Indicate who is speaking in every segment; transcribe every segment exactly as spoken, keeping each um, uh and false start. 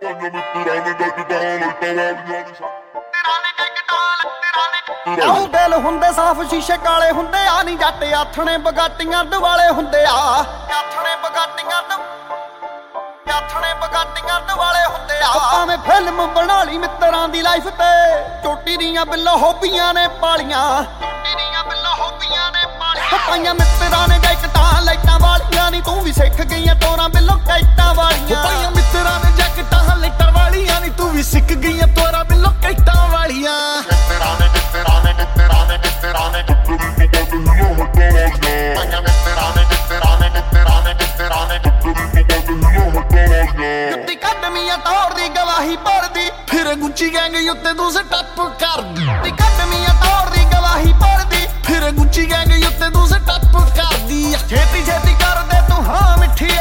Speaker 1: ਆਉ ਦਿਲ ਹੁੰਦੇ ਸਾਫ ਸ਼ੀਸ਼ੇ ਕਾਲੇ ਹੁੰਦੇ ਆ ਨੀ ਜੱਟ ਆਥਣੇ ਬਗਾਟੀਆਂ ਦੁਆਲੇ ਹੁੰਦੇ ਆ ਆਥਣੇ ਬਗਾਟੀਆਂ ਆਥਣੇ ਬਗਾਟੀਆਂ ਦੁਆਲੇ ਹੁੰਦੇ ਆ ਭਾਵੇਂ ਫਿਲਮ ਬਣਾ ਲਈ ਮਿੱਤਰਾਂ ਦੀ ਲਾਈਫ ਤੇ ਚੋਟੀ ਦੀਆਂ ਬਿੱਲੋ ਹੋਬੀਆਂ ਨੇ ਪਾਲੀਆਂ ਚੋਟੀ ਦੀਆਂ ਬਿੱਲੋ ਹੋਬੀਆਂ ਨੇ ਪਾਲੀਆਂ ਪਾਈਆਂ ਮਿੱਤਰਾਂ ਨੇ ਜੈਕਟਾਂ ਲਾਈਟਾਂ ਵਾਲੀਆਂ ਨੀ ਤੂੰ ਵੀ ਸਿੱਖ ਗਈਆਂ ਤੋਰਾਂ ਬਿੱਲੋ ਕੈਟਾਂ ਵਾਲੀਆਂ
Speaker 2: ਪਾਈਆਂ ਮਿੱਤਰਾਂ ਨੇ ਜੈਕਟਾਂ ਲਾਈਟਾਂ ਵਾਲੀਆਂ ਨੀ ਤੂੰ ਵੀ ਸਿੱਖ ਗਈਆਂ ਤੋਰਾਂ ਬਿੱਲੋ ਕੈਟਾਂ ਵਾਲੀਆਂ ਮਿੱਤਰਾਂ ਨੇ ਮਿੱਤਰਾਂ ਨੇ ਮਿੱਤਰਾਂ ਨੇ ਮਿੱਤਰਾਂ ਨੇ ਪਾਈਆਂ ਮਿੱਤਰਾਂ ਨੇ ਮਿੱਤਰਾਂ ਨੇ ਮਿੱਤਰਾਂ ਨੇ ਮਿੱਤਰਾਂ ਨੇ
Speaker 1: ਜੁੱਤੀ ਕੱਢਮੀਆਂ ਤੌਰ ਦੀ ਗਵਾਹੀ ਭਰਦੀ
Speaker 2: ਫਿਰ ਗੁੱਚੀ ਗੈਂਗ ਉੱਤੇ ਤੂੰ ਸਟੱਪ ਕਰਦੀ
Speaker 1: ਜੁੱਤੀ ਕੱਢਮੀਆਂ ਤੌਰ ਦੀ ਗਵਾਹੀ ਭਰਦੀ
Speaker 2: ਫਿਰ ਗੁੱਚੀ ਗੈਂਗ ਉੱਤੇ ਤੂੰ ਸਟੱਪ ਕਰਦੀ
Speaker 1: ਛੇਤੀ ਛੇਤੀ ਕਰਦੇ ਤੂੰ ਹਾਂ ਮਿੱਠੀਏ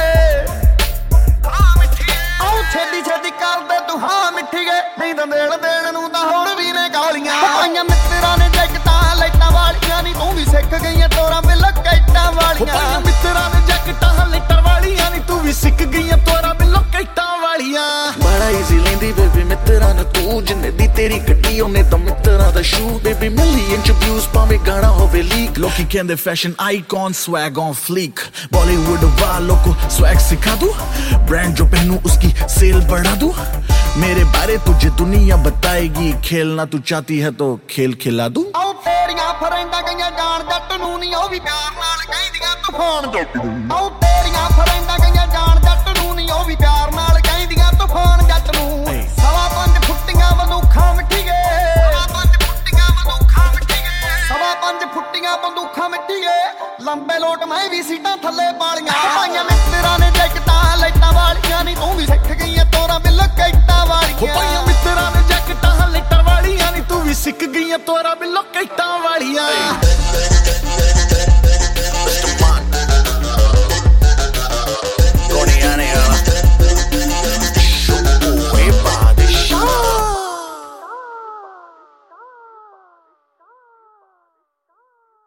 Speaker 1: ਹਾਂ ਮਿੱਠੀਏ ਆਉ ਛੇਤੀ ਛੇਤੀ ਕਰਦੇ ਤੂੰ ਹਾਂ ਮਿੱਠੀਏ ਨਹੀਂ ਤਾਂ ਦੇਣ ਦੇਣ ਨੂੰ ਤਾਂ ਹੁਣ ਵੀ ਨੇ ਗਾਲੀਆਂ ਪਾਈਆਂ ਮਿੱਤਰਾਂ ਨੇ ਜੈਕਟਾਂ ਲਾਈਟਾਂ ਵਾਲੀਆਂ ਨੀ ਤੂੰ ਵੀ ਸਿੱਖ ਗਈਆਂ ਤੋਰਾਂ ਬਿੱਲ ਕੈਟਾਂ ਵਾਲੀਆਂ
Speaker 2: ਪਾਈਆਂ ਮਿੱਤਰਾਂ ਨੇ ਜੈਕਟਾਂ ਲਾਈਟਾਂ ਵਾਲੀਆਂ ਨੀ ਤੂੰ ਵੀ ਸਿੱਖ ਗਈਆਂ ਤੋਰਾਂ ਬਿੱਲ ਕੈਟਾਂ ਵਾਲੀਆਂ ਬੜਾ ਈਜ਼ੀ ਲੈਂਦੀ ਬੇਬੀ ਮਿੱਤਰਾਂ ਨੂੰ ਤੂੰ ਜਿੰਨੇ ਦੀ ਤੇਰੀ ਗੱਡੀ ਉਹਨੇ ਤਾਂ ਮਿੱਤਰਾਂ ਦਾ ਸ਼ੂ ਬੇਬੀ ਮਿਲੀਅਨ ਚ ਵਿਊਜ਼ ਭਾਵੇਂ ਗਾਣਾ ਹੋਵੇ ਲੀਕ ਲੋਕੀ ਕਹਿੰਦੇ fashion icon swag on fleek Bollywood वालों को swag सिखा दूं ब्रांड जो पहनूं उसकी सेल बढ़ा दूं मेरे बारे तुझे दुनिया बताएगी खेलना तू चाहती है तो खेल खिला दूं
Speaker 1: ਆਉ ਤੇਰੀਆਂ ਫਰੈਂਡਾਂ ਗਈਆਂ ਜਾਣ ਜੱਟ ਨੂੰ ਨੀ ਉਹ ਵੀ ਪਿਆਰ ਨਾਲ ਕਹਿੰਦੀਆਂ ਤੂਫਾਨ ਜੱਟ ਨੂੰ ਆਉ ਤੇਰੀਆਂ ਫਰੈਂਡਾਂ ਗਈਆਂ ਜਾਣ ਜੱਟ ਨੂੰ ਨੀ ਉਹ ਵੀ ਪਿਆਰ ਨਾਲ ਕਹਿੰਦੀਆਂ ਤੂਫਾਨ ਜੱਟ ਨੂੰ ਸਵਾ ਪੰਜ ਫੁੱਟੀਆਂ ਬੰਦੂਖਾਂ ਮਿੱਠੀਏ ਸਵਾ ਪੰਜ ਫੁੱਟੀਆਂ ਬੰਦੂਖਾਂ ਮਿੱਠੀਏ ਸਵਾ ਪੰਜ ਫੁੱਟੀਆਂ ਬੰਦੂਖਾਂ ਮਿੱਠੀਏ ਲੰਬੇ ਲੋਟ ਮੈਂ ਵੀ ਸੀਟਾਂ ਥੱਲੇ ਪਾਲੀਆਂ ਪਾਈਆਂ ਮਿੱਤਰਾਂ ਨੇ ਜੈਕਟਾਂ ਲਾਈਟਾਂ ਵਾਲੀਆਂ ਨੀ ਤੂੰ ਵੀ ਸਿੱਖ ਗਈਆਂ ਤੋਰਾਂ ਬਿੱਲ ਕੈਟਾਂ ਵਾਲੀਆਂ
Speaker 2: ਪਾਈਆਂ ਮਿੱਤਰਾਂ ਨੇ ਜੈਕਟਾਂ ਲਾਈਟਾਂ ਵਾਲੀਆਂ ਨੀ ਤੂੰ ਵੀ ਸਿੱਖ ਗਈਆਂ ਤੋਰਾਂ ਬਿੱਲ ਕੈਟਾਂ ਵਾਲੀਆਂ